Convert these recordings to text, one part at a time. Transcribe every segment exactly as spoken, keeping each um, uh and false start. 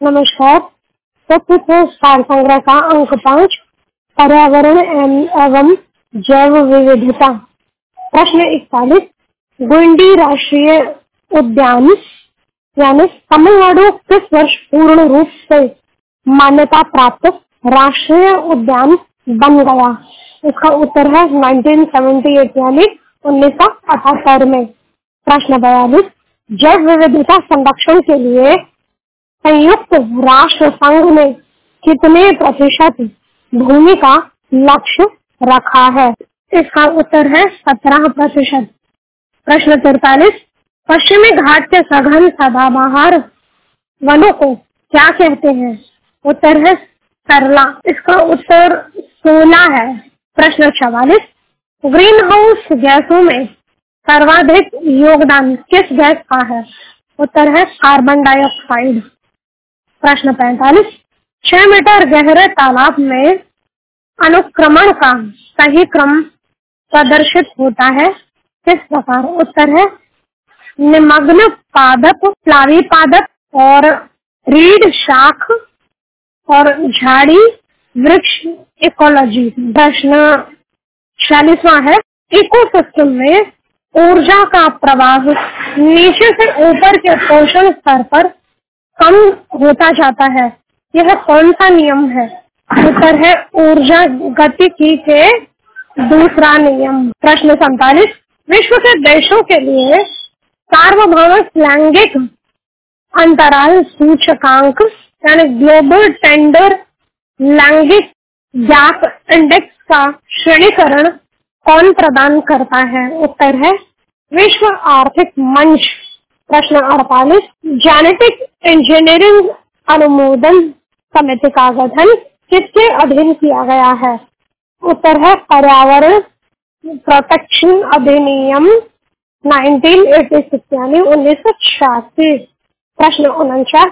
नमस्कार। तथ्य सार संग्रह का अंक पाँच, पर्यावरण एवं जैव विविधता। प्रश्न इकतालीस, गुंडी राष्ट्रीय उद्यान यानी तमिलनाडु किस वर्ष पूर्ण रूप से मान्यता प्राप्त राष्ट्रीय उद्यान बन गया? इसका उत्तर है उन्नीस सौ अठहत्तर यानी उन्नीस सौ अठहत्तर में। प्रश्न बयालीस, जैव विविधता संरक्षण के लिए संयुक्त राष्ट्र संघ ने कितने प्रतिशत भूमि का लक्ष्य रखा है? इसका उत्तर है सत्रह प्रतिशत। प्रश्न तिरतालीस, पश्चिमी घाट के सघन सदाबहार वनों को क्या कहते हैं? उत्तर है सरला। इसका उत्तर सोलह है। प्रश्न चवालीस, ग्रीन हाउस गैसों में सर्वाधिक योगदान किस गैस का है? उत्तर है कार्बन डाइऑक्साइड। प्रश्न पैंतालीस, छह मीटर गहरे तालाब में अनुक्रमण का सही क्रम प्रदर्शित होता है किस प्रकार? उत्तर है निमग्न पादप, प्लावी पादप और रीढ़ शाख और झाड़ी वृक्ष इकोलॉजी। प्रश्न छियालीसवां है, इकोसिस्टम में ऊर्जा का प्रवाह नीचे से ऊपर के पोषण स्तर पर कम होता जाता है, यह कौन सा नियम है? उत्तर है ऊर्जा गतिकी के दूसरा नियम। प्रश्न सैंतालीस, विश्व के देशों के लिए सार्वभौमिक लैंगिक अंतराल सूचकांक यानी ग्लोबल टेंडर लैंगिक गैप इंडेक्स का श्रेणीकरण कौन प्रदान करता है? उत्तर है विश्व आर्थिक मंच। प्रश्न अड़तालीस, जेनेटिक इंजीनियरिंग अनुमोदन समिति का गठन किसके अधीन किया गया है? उत्तर है पर्यावरण प्रोटेक्शन अधिनियम उन्नीस सौ छियासी यानी उन्नीस सौ छियासी। प्रश्न उनचास,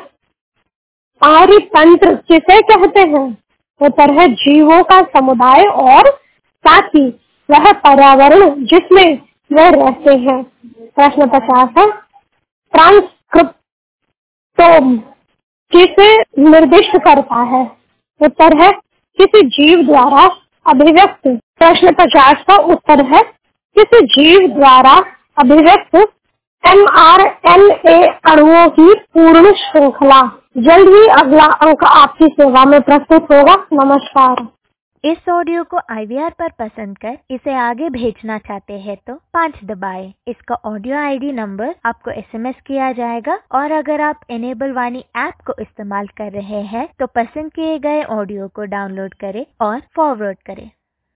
पारितंत्र किसे कहते हैं? उत्तर है जीवों का समुदाय और साथ ही वह पर्यावरण जिसमें वह रहते हैं। प्रश्न पचास है, ट्रांसक्रिप्टोम किसे निर्दिष्ट करता है? उत्तर है किसी जीव द्वारा अभिव्यक्त। प्रश्न पचास का उत्तर है किसी जीव द्वारा अभिव्यक्त एम आर एन ए अणुओं की पूर्ण श्रृंखला। जल्द ही अगला अंक आपकी सेवा में प्रस्तुत होगा। नमस्कार। इस ऑडियो को आई वी आर पर पसंद कर इसे आगे भेजना चाहते हैं तो पाँच दबाएं। इसका ऑडियो आई डी नंबर आपको एस एम एस किया जाएगा और अगर आप एनेबल वाणी ऐप को इस्तेमाल कर रहे हैं तो पसंद किए गए ऑडियो को डाउनलोड करें और फॉरवर्ड करें।